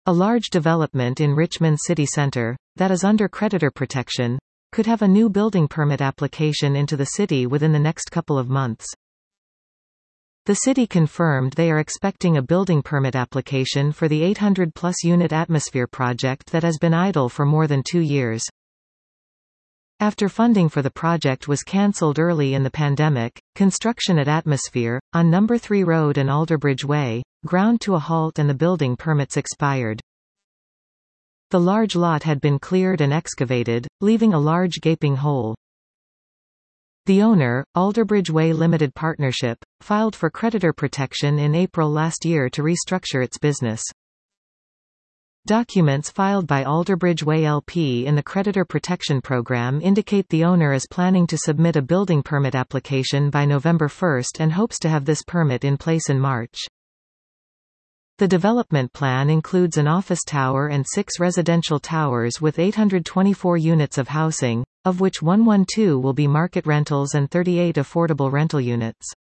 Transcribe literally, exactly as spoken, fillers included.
A large development in Richmond city centre, that is under creditor protection, could have a new building permit application into the city within the next couple of months. The city confirmed they are expecting a building permit application for the eight hundred plus unit Atmosphere project that has been idle for more than two years. After funding for the project was cancelled early in the pandemic, construction at Atmosphere, on Number three Road and Alderbridge Way, ground to a halt and the building permits expired. The large lot had been cleared and excavated, leaving a large gaping hole. The owner, Alderbridge Way Limited Partnership, filed for creditor protection in April last year to restructure its business. Documents filed by Alderbridge Way L P in the Creditor Protection Program indicate the owner is planning to submit a building permit application by November first and hopes to have this permit in place in March. The development plan includes an office tower and six residential towers with eight hundred twenty-four units of housing, of which one hundred twelve will be market rentals and thirty-eight affordable rental units.